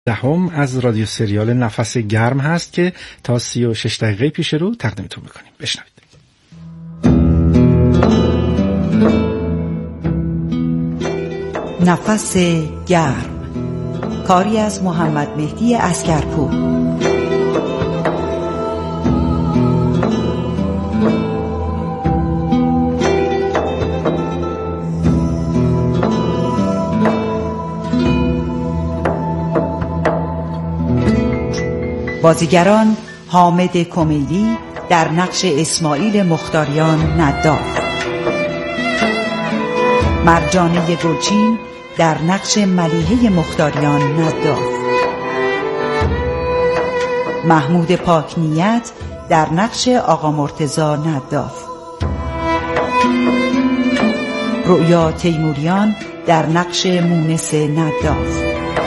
دهم از رادیو سریال نفس گرم هست که تا 36 دقیقه پیش رو تقدیمتون میکنیم. بشنوید. نفس گرم، کاری از محمد مهدی عسگرپور. بازیگران: حامد کمیلی در نقش اسماعیل مختاریان نداف، مرجانه گلچین در نقش ملیحه مختاریان نداف، محمود پاکنیت در نقش آقا مرتضی نداف، رؤیا تیموریان در نقش مونس نداف،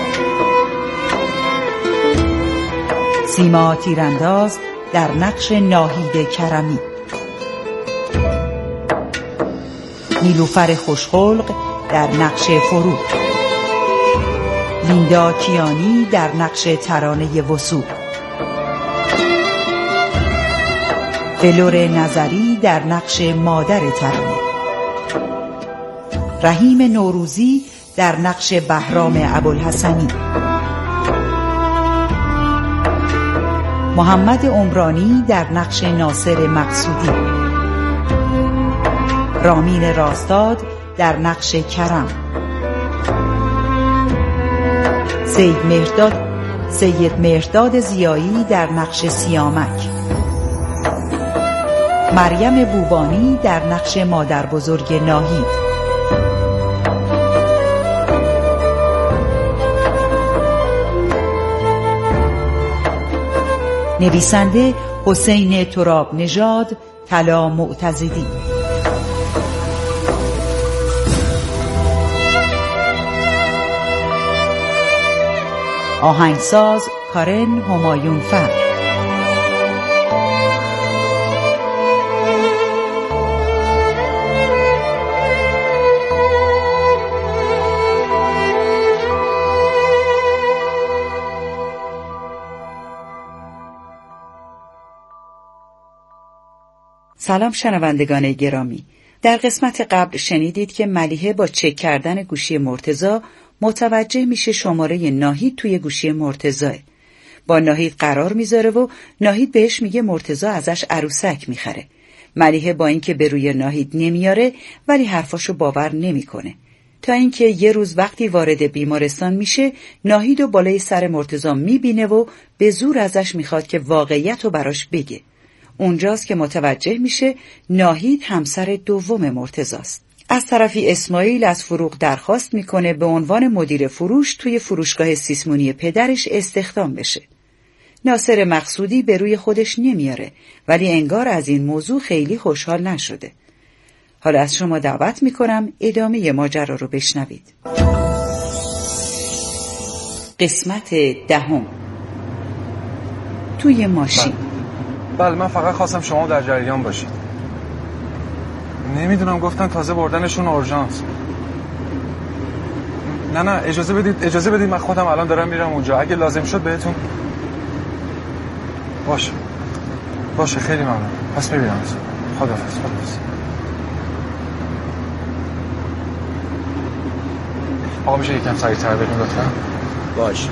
سیما تیرانداز در نقش ناهید کرمی، نیلوفر خوشخلق در نقش فروغ، لیندا کیانی در نقش ترانه وثوق، فلور نظری در نقش مادر ترانه، رحیم نوروزی در نقش بهرام ابوالحسنی، محمد عمرانی در نقش ناصر مقصودی، رامین راستاد در نقش کرم، سید مهرداد زیایی در نقش سیامک، مریم بوبانی در نقش مادر بزرگ ناهید، نویسنده حسین تراب نژاد طلا معتزدی، آهنگساز کارن همایون فر، سلام شنوندگان گرامی. در قسمت قبل شنیدید که ملیحه با چک کردن گوشی مرتضی متوجه میشه شماره ناهید توی گوشی مرتضی. با ناهید قرار میذاره و ناهید بهش میگه مرتضی ازش عروسک میخره. ملیحه با اینکه به روی ناهید نمیاره ولی حرفاشو باور نمیکنه. تا اینکه یه روز وقتی وارد بیمارستان میشه ناهیدو بالای سر مرتضی میبینه و به زور ازش میخواد که واقعیتو براش بگه. اونجاست که متوجه میشه ناهید همسر دوم مرتضی است. از طرفی اسماعیل از فروغ درخواست میکنه به عنوان مدیر فروش توی فروشگاه سیسمونی پدرش استخدام بشه. ناصر مقصودی به روی خودش نمیاره ولی انگار از این موضوع خیلی خوشحال نشده. حالا از شما دعوت میکنم ادامه ماجرا رو بشنوید. قسمت دهم. توی ماشین. بله من فقط خواستم شما در جریان باشید. نمیدونم گفتن تازه بردنشون اورژانس. نه اجازه بدید من خودم الان دارم میرم اونجا. اگه لازم شد بهتون. باشه خیلی ممنون. پس میبینم. خداحافظ. آقا میشه یکم سریع‌تر بریم لطفا؟ باشه.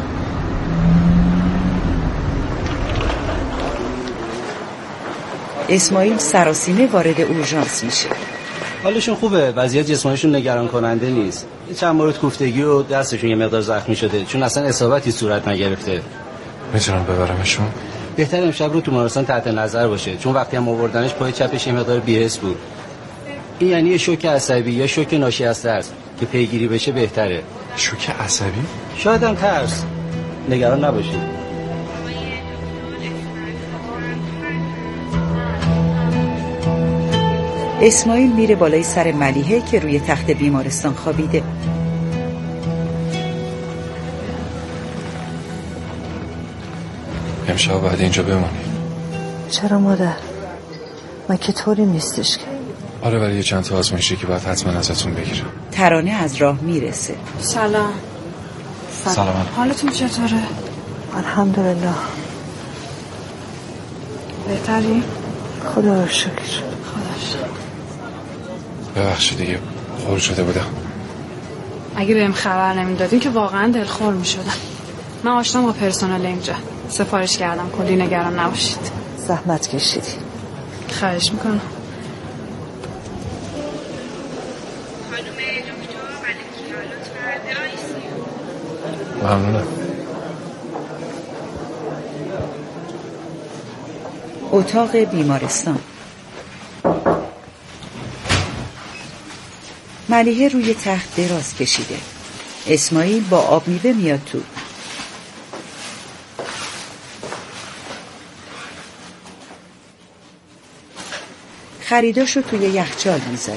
اسماعیل سراسیمه وارد اورژانس میشه. حالشون خوبه، وضعیت جسمانیشون نگران کننده نیست. چند مورد کوفتگی و دستشون یه مقدار زخمی شده چون اصلا اصابتی صورت نگرفته. میتونم ببرمشون؟ بهتر امشب رو تو بیمارستان تحت نظر باشه چون وقتی هم آوردنش پای چپش یه مقدار بی‌حس بود. این یعنی یه شوک عصبی یا شوک ناشی از ترس که پیگیری بشه بهتره. شوک عصبی؟ شاید هم ترس. نگران نباشید. اسماعیل میره بالای سر ملیحه که روی تخت بیمارستان خوابیده. امشب بعد اینجا بمونی. چرا مادر؟ من که طوری نیستش که. آره ولی یه چند تا آزمایشی که باید حتما ازتون بگیرم. ترانه از راه میرسه. سلام. سلام. حالتون چطوره؟ الحمدلله. بهتری؟ خدا رو شکر. خداش. ببخشید دیگه خور شده بودم. اگه بهم خبر نمیدادین که واقعا دلخور میشدم. من آشنام با پرسنل اینجا. سفارش کردم، کلی نگران نباشید. زحمت کشیدی. خواهش میکنم. ممنونم. اتاق بیمارستان. ملیحه روی تخت دراز کشیده. اسماعیل با آب میوه میاد تو. خریداشو توی یخچال میذاره.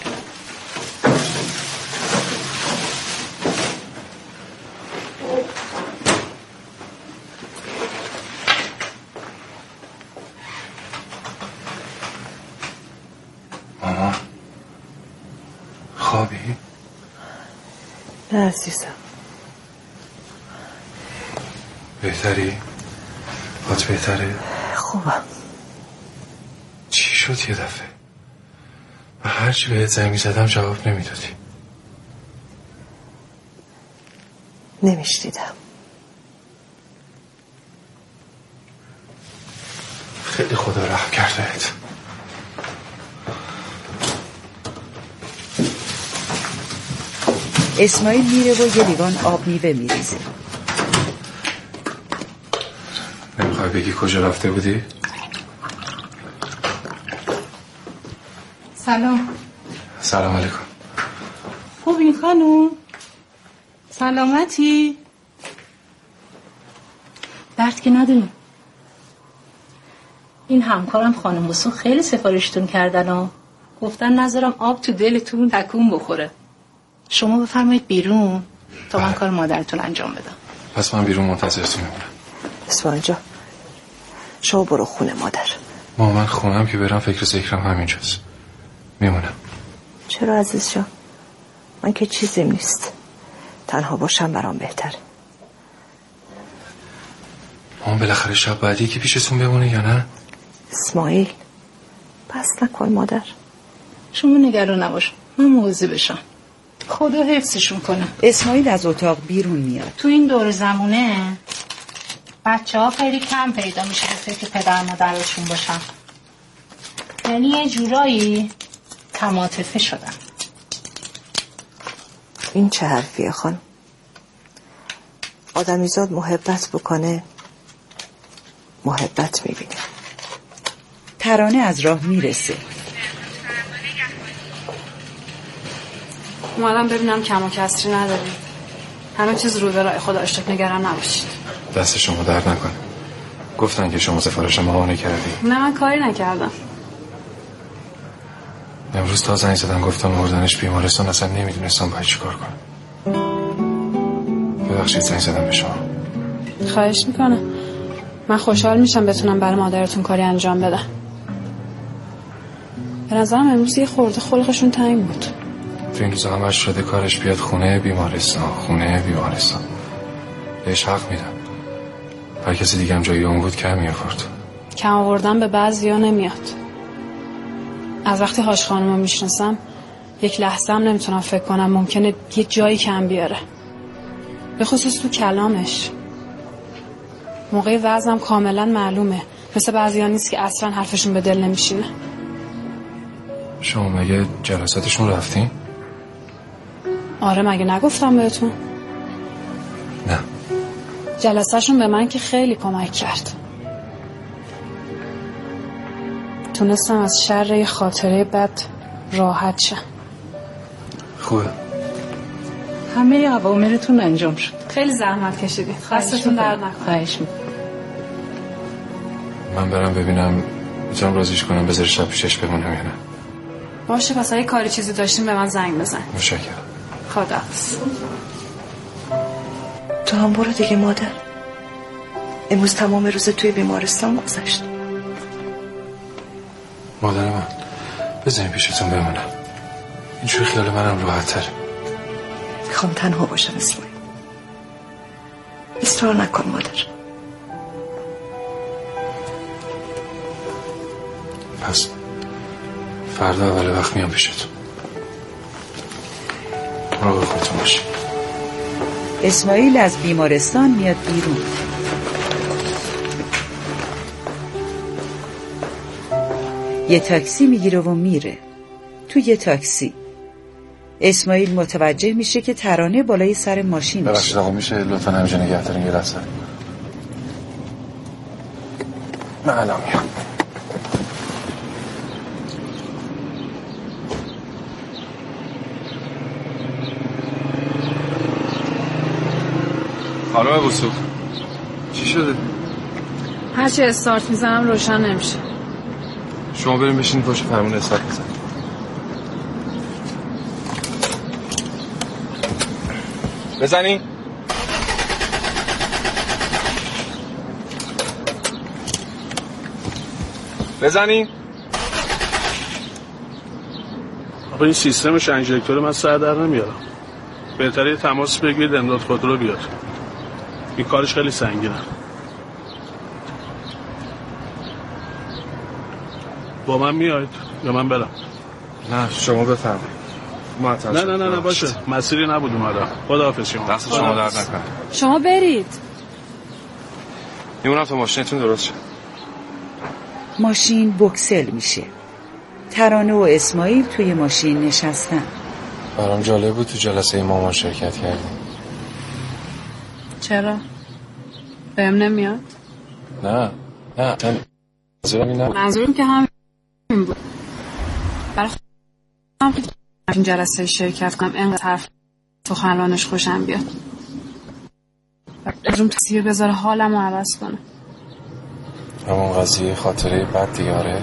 ماما خوابی؟ نه عزیزم. بهتری؟ حالت بهتره؟ خوبم. چی شد یه دفعه؟ و هرچی بهت زنگ زدم جواب نمیدادی. نمیشنیدم. خیلی خدا رحم کردهت. اسماعیل میره و یه لیوان آب میوه میریزه. نمیخوای بگی کجا رفته بودی؟ سلام. سلام علیکم. خوبی خانوم؟ سلامتی؟ درد که نداریم. این همکارم خانم بسو خیلی سفارشتون کردن و گفتن نذارم آب تو دلتون تکون بخوره. شما بفرمایید بیرون تا من کار مادرتون انجام بدم. پس من بیرون منتظرتون میمونم. اسماعیل جان شما برو خونه مادر. من خونم که برم فکر ذکرم همینجاست. میمونم. چرا عزیز جان؟ من که چیزیم نیست. تنها باشم برام بهتره. بالاخره شب بعدی که پیشتون بمونه یا نه؟ اسماعیل بس نکن مادر. شما نگران نباش، من مواظب بشم. خدا حفظشون کنه. اسماعیل از اتاق بیرون میاد. تو این دور زمونه بچه‌ها خیلی کم پیدا میشه که پدر مادرشون باشن. یعنی یه جورایی تماطفه شدن. این چه حرفیه خانم؟ آدمیزاد محبت بکنه محبت میبینه. ترانه از راه میرسه. اومدم ببینم کم و کسری نداریم. همه چیز رو به راه خدا اشتاق نگران نباشید. دست شما درد نکنه. گفتن که شما سفارش ما کردی. نه من کاری نکردم. امروز تا زنگ زدن گفتم آوردنش بیمارستان، اصلا نمیدونستم باید چی کار کنم. ببخشید زنگ زدم به شما. خواهش میکنم. من خوشحال میشم بتونم برای مادرتون کاری انجام بدم. به نظرم امروز یه خورده خلقشون تنگ بود. تو این روزا همش شده کارش بیاد خونه بیمارستان. بهش حق میدم. هر کسی دیگه هم جایی اون بود کم می‌آورد. کم آوردن به بعضیا نمیاد. از وقتی هاش خانومو میشناسم یک لحظه هم نمیتونم فکر کنم ممکنه یه جایی کم بیاره. به خصوص تو کلامش. موقع وزنم کاملا معلومه. مثل بعضیا نیست که اصلا حرفشون به دل نمیشینه. شما مگه جلساتشون رفتین؟ آره مگه نگفتم بهتون؟ نه. جلسهشون به من که خیلی کمک کرد. تونستم از شر یه خاطره بد راحت شم. خوبه. همه اوامرتون انجام شد. خیلی زحمت کشیدید. خواستتون درد نکنه. خواهش میکنم. من برم ببینم میتونم راضیش کنم بذاره شب پیشش بمونم یا نه. باشه پس اگه کاری چیزی داشتیم به من زنگ بزن. متشکرم. خداحافظ. تو هم برو دیگه مادر. امروز تمام روز توی بیمارستان گذشت. مادر من بذارین پیشتون بمونم. اینجوری خیال منم راحت تر. میخوام تنها باشم اسماعیل. اصرار نکن مادر. پس فردا اول وقت میام پیشتون. مراقب خودتون باشید. اسماعیل از بیمارستان میاد بیرون. یه تاکسی میگیره و میره. تو یه تاکسی اسماعیل متوجه میشه که ترانه بالای سر ماشینشه. ببخشید آقا میشه لطفا همینجا نگه دارین یه لحظه؟ من الان میام. خانم وثوق چی شده؟ هرچی استارت میزنم روشن نمیشه. شما بریم بشینید پشت فرمون استارت بزنید. بزنی؟ بزنی؟ آقا این سیستم انژکتور من سر در نمیارم. بهتره تماس بگیرید امداد خودرو بیاد. این کارش خیلی سنگینه. با من میاید یا من برم؟ نه شما بفرمایید. نه باشه مسیری نبود اومدم. خداحافظ شما. دست شما درد نکنه. شما برید. میمونم تا ماشینتون درست شد. ماشین بوکسل میشه. ترانه و اسماعیل توی ماشین نشستن. برام جالب بود تو جلسه مامان شرکت کردیم. چرا؟ بهم نمیاد؟ نه منظورم این نبود. منظورم که همین بود. برای خودم که این جلسه شرکت کنم اینقدر حرف سخنرانش خوشم بیاد. روم تاثیر بذاره حالمو عوض کنه. همون قضیه خاطره بد دیاره.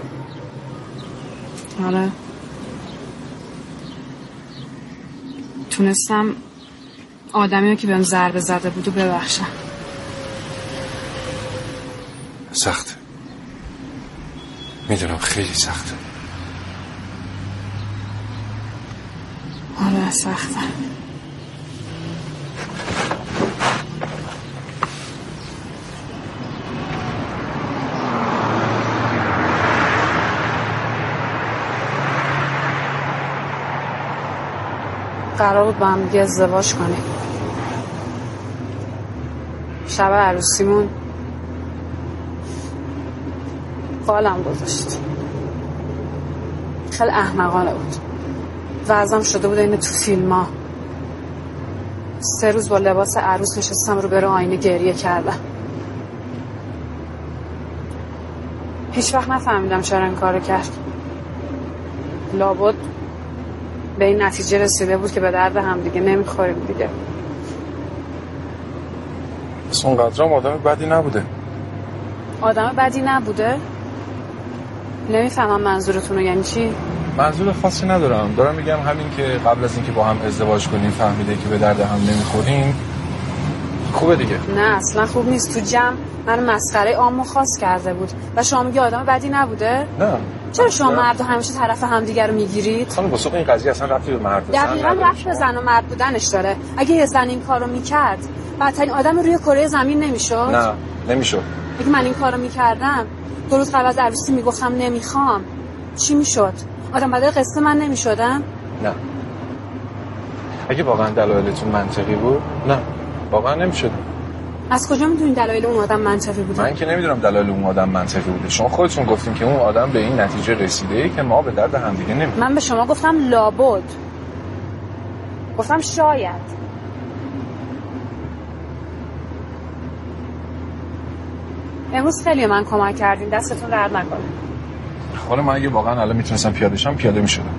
آره تونستم آدمی که بهم ضربه زده بود و ببخشم. سخته میدونم خیلی سخته. آره سخته. قرار بود با هم دیگه ازدواج کنیم. شب عروسیمون قالم گذاشت. خیلی احمقانه بود. وضعم شده بود این تو فیلم ها. 3 روز با لباس عروس نشستم رو بره آینه گریه کردم. هیچ وقت نفهمیدم چرا این کارو کرد. لابد به این نتیجه رسیده بود که به درد هم دیگه نمیخوریم دیگه. بس اونقدرام آدم بدی نبوده. آدم بدی نبوده؟ نمیفهمم منظورتون رو یعنی چی؟ منظور خاصی ندارم. دارم میگم همین که قبل از اینکه با هم ازدواج کنیم فهمیده که به درد هم نمیخوریم خوبه دیگه. نه اصلا خوب نیست. تو جمع من مسخره عامو خاص کرده بود و شما میگی آدم بدی نبوده؟ نه. چرا شما مرد همیشه طرف همدیگه رو میگیرید؟ خانم وثوق این قضیه اصلا ربطی به مرد و زن نداره. دقیقاً ربط به زن و مرد بودنش داره. اگه یه زن این کارو میکرد بدترین آدم روی کره زمین نمیشد؟ نه نمیشد. اگه من این کارو میکردم 2 روز قبل از عروسی میگفتم نمیخوام چی میشد؟ آدم بدل قصه من نمیشدم؟ نه. اگه واقعا دلایلتون منطقی بود نه واقعا نمیشد. از کجا میدونین دلایل اون آدم منطقی بوده؟ من که نمیدونم دلایل اون آدم منطقی بوده. شما خودتون گفتین که اون آدم به این نتیجه رسیده که ما به درد همدیگه نمیخوریم. من به شما گفتم لابد. گفتم شاید. امروز خیلی من کمک کردین. دستتون درد نکنه. حالا من اگه واقعا الان میتونستم پیاده شم پیاده میشدم.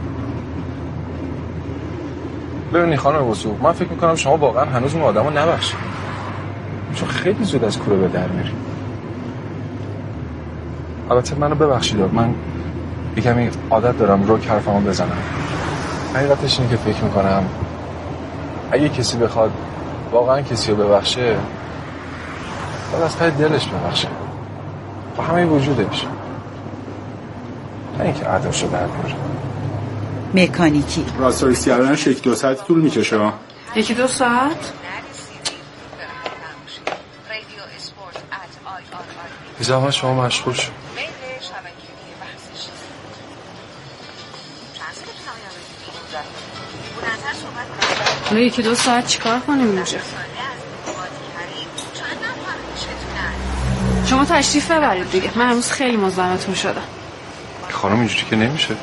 ببینید خانم وثوق من فکر میکنم شما واقعا هنوز اون آدمو نبخشید. چون خیلی زود از کوره به در میری. البته منو ببخشید من یکمی عادت دارم رو حرفمو بزنم. حقیقتش اینه که فکر میکنم اگه کسی بخواد واقعا کسی رو ببخشه باید از ته دلش ببخشه با همه وجودش، نه اینکه عدمشو در بیاره. مکانیکی راستوریس کردنش 1-2 ساعت طول میکشه. 1-2 ساعت؟ زمان شما مشغول شد. حالا 1-2 ساعت چیکار کنیم اینجا؟ شما تشریف ببرید دیگه. من امروز خیلی مزاحمتون شدم. خانم اینجوری که نمیشه.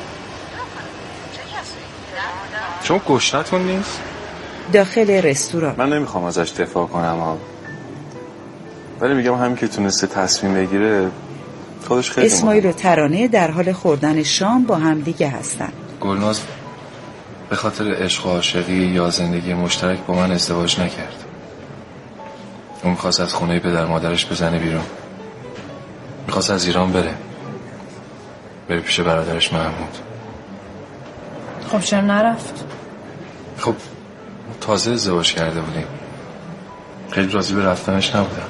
شما گشنتون نیست؟ داخل رستوران. من نمیخوام ازش دفاع کنم ولی میگم همین که تونسته تصمیم بگیره خودش خیلی اسماعیل و ترانه در حال خوردن شام با هم دیگه هستن. گلناز به خاطر عشق و عاشقی یا زندگی مشترک با من ازدواج نکرد. اون میخواست از خونه پدر مادرش بزنه بیرون. میخواست از ایران بره پیش برادرش محمود. خب چرا نرفت؟ خب تازه ازدواج کرده بودیم. خیلی راضی به رفتنش نبودم.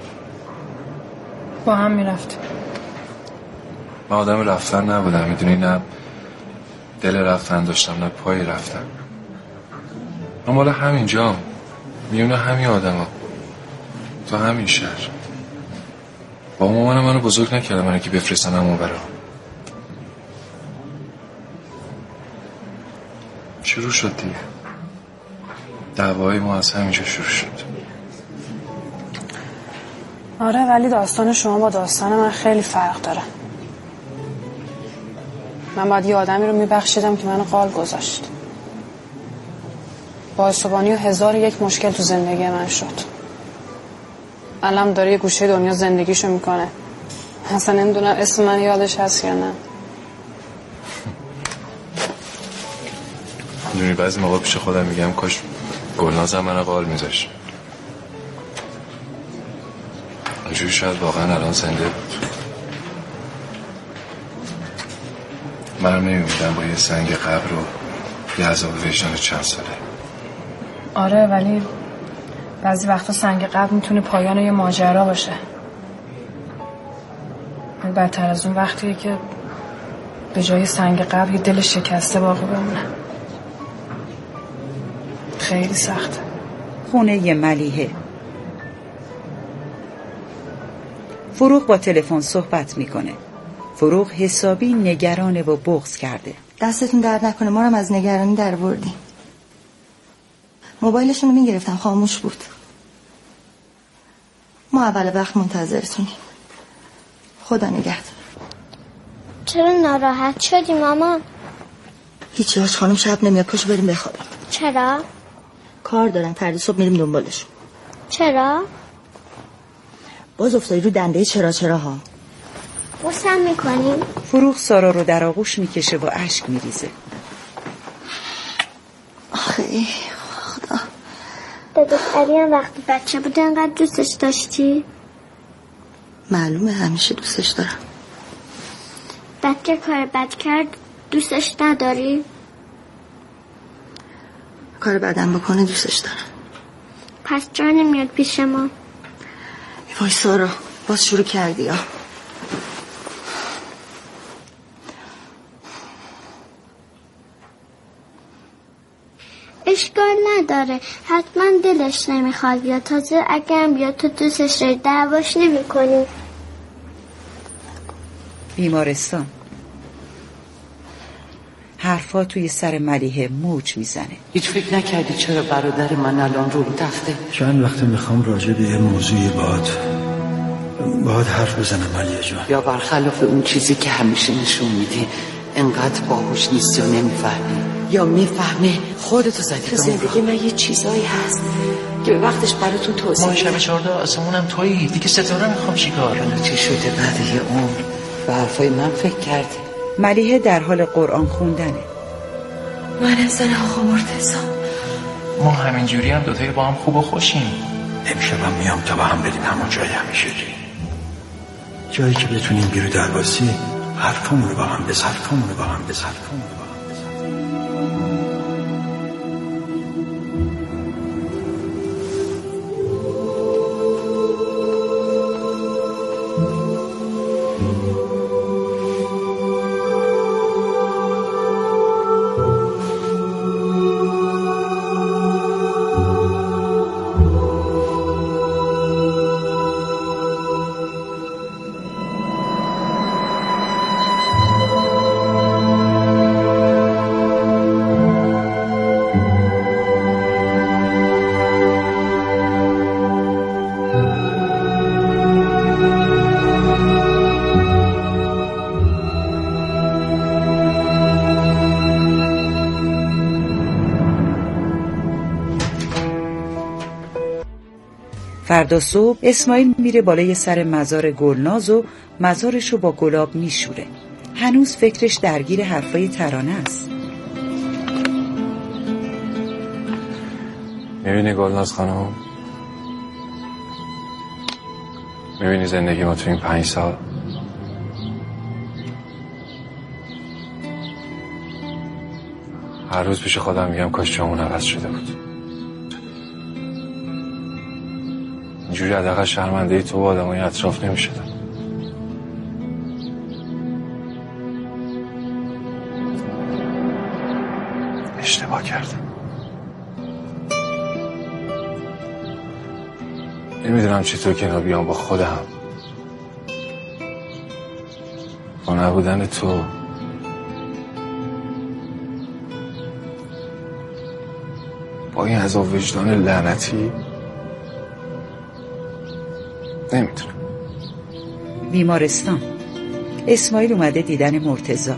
با هم میرفت. من آدم رفتن نبودم، میدونی، نه دل رفتن داشتم نه پای رفتن. من مال همینجام، میونه همین آدم ها تو همین شهر. با مامانم منو بزرگ نکرده منو که بفرستن همون برا. شروع شد دیگه. دعوای ما از همینجا شروع شد. آره ولی داستان شما با داستان من خیلی فرق داره. من باید یه آدمی رو میبخشیدم که منو قال گذاشت. با اسبانی و 1001 مشکل تو زندگی من شد. الان داره یه گوشه دنیا زندگیشو میکنه. اصلا نمیدونم اسم من یادش هست یا نه. میدونی بعضی موقع پیش خودم میگم کاش گلنازم منو قال میذاشت. اینجوری شاید واقعا الان زنده بود. منم نمی‌امیدم با یه سنگ قبر و یه عذاب وجدان چند ساله. آره ولی بعضی وقتا سنگ قبر میتونه پایان یه ماجرا باشه. بدتر از اون وقتیه که به جای سنگ قبر یه دل شکسته باقی بمونه. خیلی سخته. خونه ملیحه. فروغ با تلفن صحبت میکنه. فروغ حسابی نگرانه و بغض کرده. دستتون درد نکنه، ما رو از نگرانی در بردیم. موبایلشون رو میگرفتم خاموش بود. ما اول وقت منتظرتونیم. خدا نگهدار. چرا ناراحت شدی مامان؟ هیچی، هاش خانم شب نمیاد، پاشو بریم بخوابیم. چرا؟ کار دارن، فردا صبح میریم دنبالشون. چرا؟ باز افتادی رو دنده چرا ها. بوسم میکنیم؟ فروغ سارا رو در آغوش میکشه و اشک میریزه. آخه خدا. داداش علی هم وقتی بچه بود انقدر دوستش داشتی؟ معلومه همیشه دوستش دارم. بچه کار بد کرد دوستش نداری؟ کار بدم بکنه دوستش دارم. پس چرا نمیاد پیش ما؟ وای سارا باز شروع کردی ها. اشکال نداره، حتما دلش نمیخواد بیاد. تازه اگه هم بیاد تو دوستش داری دعواش نمی کنی. بیمارستان. حرفا توی سر ملیحه موج میزنه. هیچ فکر نکردی چرا برادر من الان رو تخته؟ چند وقت میخوام راجع به یه موضوعی باهات حرف بزنم ملیحه جان. یا برخلاف اون چیزی که همیشه نشون میدی انقدر باهوش نیست یا نمیفهمی یا میفهمه. خودتو زدی تو زندگی من یه چیزایی هست که به وقتش براتون توضیح ما شب 14 آسمونم تویی دیگه، ستاره میخوام چیکار؟ چی شده بعد یه عمر به حرفای من فکر کردی؟ ملیحه در حال قرآن خوندنه. من زن آقا مرتضی. ما همینجوری هم دوتایی با هم خوب و خوشیم. امشبم میام تا با هم بریم همون جای همیشه جایی که بتونیم بیرو درباسی حرفمون رو با هم بزنیم. فردا صبح اسماعیل میره بالای سر مزار گلناز و مزارشو با گلاب میشوره. هنوز فکرش درگیر حرفای ترانه است. میبینی گلناز خانم؟ میبینی زندگی ما تو این 5 سال؟ هر روز پیش خودم میگم کاش جامون عوض شده بود. اینجوری حداقل شرمنده تو و آدمای اطراف نمیشدم. اشتباه کردم. نمیدونم چطور کنار بیام با خودم، با نبودن تو. با این عذاب وجدان لعنتی نمیتونم. بیمارستان. اسماعیل اومده دیدن مرتضی.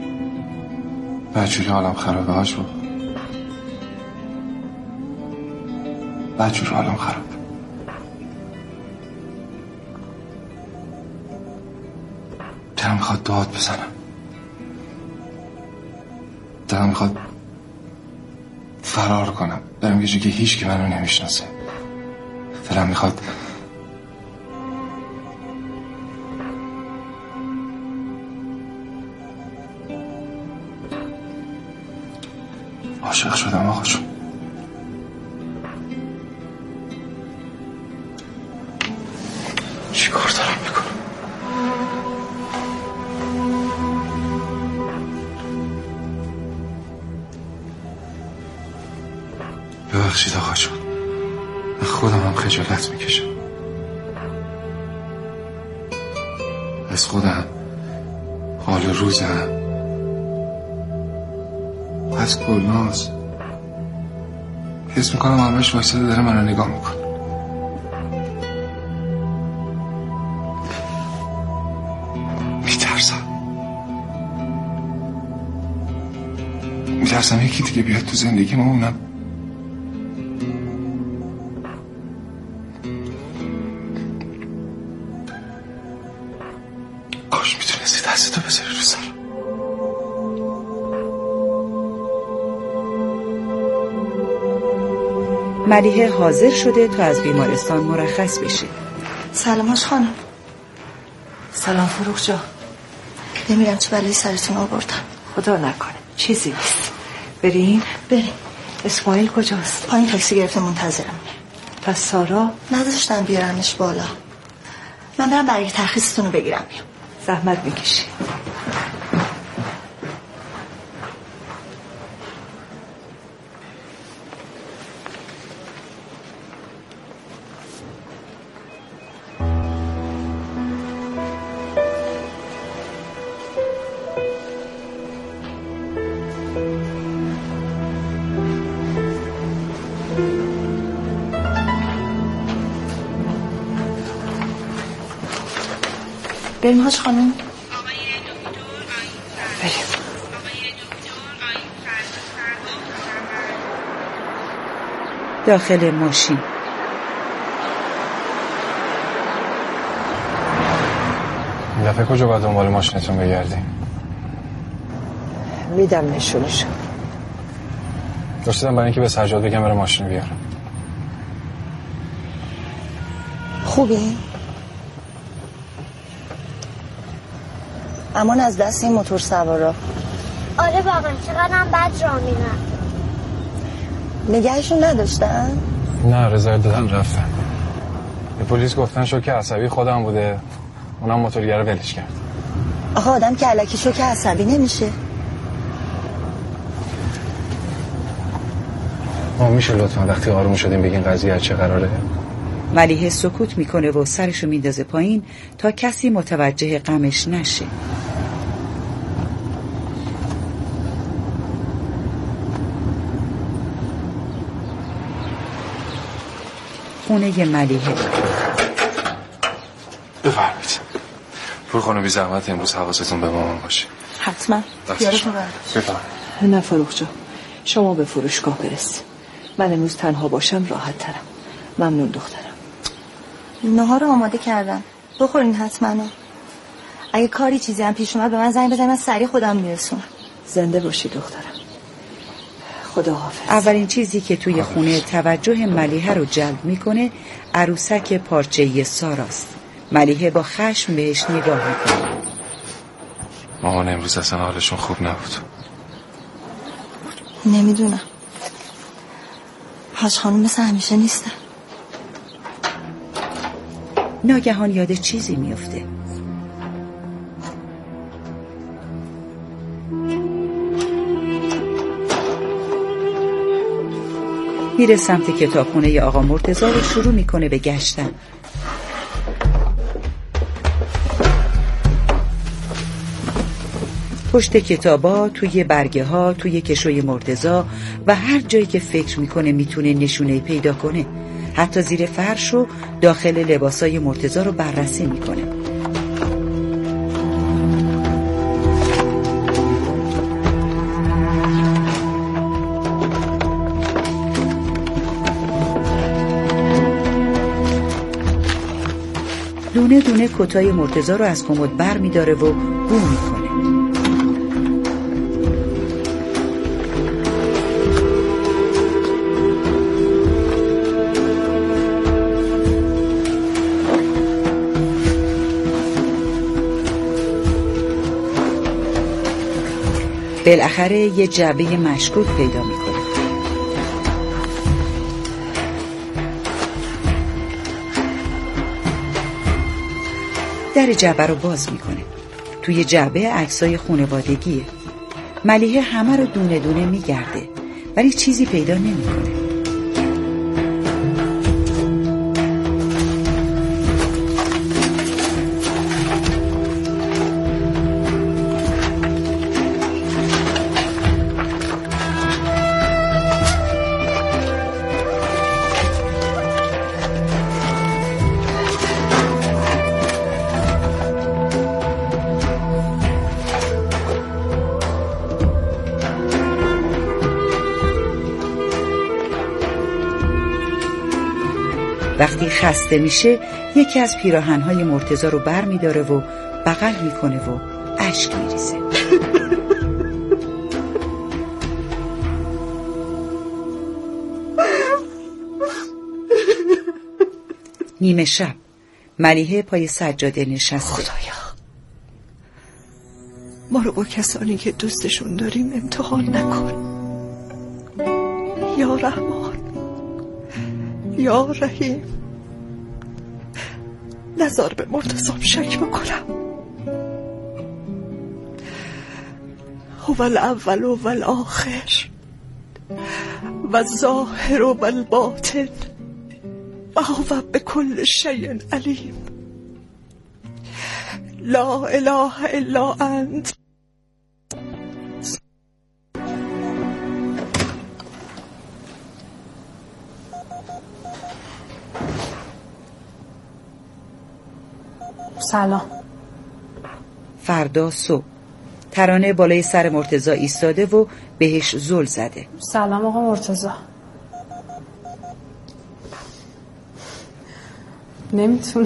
بچوری حالم خرابه هاشو. بچوری حالم خرابه. دلم میخواد داد بزنم. دلم میخواد فرار کنم، برم یه جایی که هیچ کی منو نمیشناسه. دلم میخواد عاشق شدم آقا جون. چی کار دارم میکنم؟ ببخشید آقا جون، من خودم هم خجالت میکشم از خودم، حال روزم، از گلناز. حس میکنم همش وایساده داره منو نگاه میکنه. میترسم یکی دیگه بیاد تو زندگی ما، اونم کاش میتونستی دستتو بذاری رو سر. ملیحه حاضر شده تا از بیمارستان مرخص بشه. سلامش خانم. سلام فروغ جا. نمیرم چه بلایی سرتون آوردم. خدا نکنه چیزی نیست. بریم؟ بریم. اسماعیل کجاست؟ پایین تاکسی گرفته منتظرم. پس سارا؟ نداشتم بیارمش بالا. من برم برای ترخیصتون رو بگیرم بیام. زحمت میکشی. بریم هاش خانم. بریم. داخل ماشین. این دفعه کجا باید دنبال ماشینتون بگردیم؟ میدم نشونشو. داشتم برای اینکه به سجاد بگم برای ماشین بیارم. خوبی؟ امان از دست این موتور سوارا. آره واقعا چقدرم بد راه میرن. نگهشون نداشتن؟ نه رضایت دادن رفتن. به پلیس گفتن شوک عصبی خودم بوده، اونم موتورگر رو ولش کرد. آخه آدم که الکی شوک عصبی نمیشه. میشه لطفا وقتی آروم شدیم بگین قضیه چه قراره؟ ملیحه سکوت میکنه و سرشو میندازه پایین تا کسی متوجه غمش نشه. خونه ملیحه. بفرمایید. پور خانم بی زحمت امروز حواستون به مامان باشه. حتما. یارتون بفرمایید. نه فروغ جان، شما به فروشگاه برسید. من امروز تنها باشم راحت ترم. ممنون دخترم. نهار رو آماده کردم، بخورین حتما. اگه کاری چیزی هم پیش اومد به من زنگ بزنید، من سریع خودم میرسونم. زنده باشی دخترم. خداحافظ. اولین چیزی که توی خونه توجه ملیحه رو جلب میکنه عروسک پارچه‌ای ساراست. ملیحه با خشم بهش نگاه میکنه. مامان امروز اصلا حالشون خوب نبود. نمیدونم، حاج خانم مثل همیشه نیستن. ناگهان یاد چیزی میفته. میره سمت کتابخونه آقا مرتضی رو شروع میکنه به گشتن. پشت کتابا، توی برگه ها، توی کشوی مرتضی و هر جایی که فکر میکنه میتونه نشونه پیدا کنه. حتی زیر فرش و داخل لباسای مرتضی رو بررسی میکنه. دونه دونه کتای مرتضی رو از کمد بر میداره و بو میکنه. بالاخره یه جعبه مشکوک پیدا میکنه. در جعبه رو باز میکنه. توی جعبه عکسای خانوادگیه. ملیحه همه رو دونه دونه میگرده ولی چیزی پیدا نمیکنه. وقتی خسته میشه یکی از پیراهن‌های مرتضی رو بر میداره و بغل میکنه و اشک میریزه. نیمه شب ملیحه پای سجاده نشسته. خدایا ما رو با کسانی که دوستشون داریم امتحان نکن. یا رحمان یا رحیم، نذار به مرتضام شک بکنم. هو الاول و الاخر و الظاهر و الباطن و هو بكل شیء علیم. لا اله الا انت. سلام. فردا صبح ترانه بالای سر مرتضی ایستاده و بهش زل زده. سلام آقا مرتضی. نمیتونم.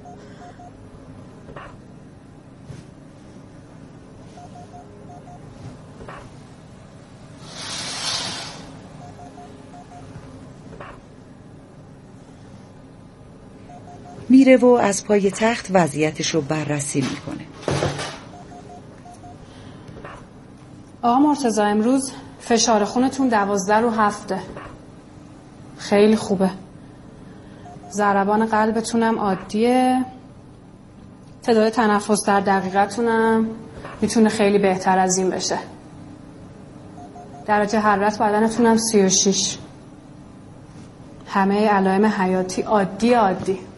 میره و از پای تخت وضعیتش رو بررسی میکنه. آقا مرتضی امروز فشار خونتون 12/7. خیلی خوبه. ضربان قلبتونم عادیه. تعداد تنفس در دقیقتونم میتونه خیلی بهتر از این بشه. درجه حرارت بدنتونم 36. همه علائم حیاتی عادی.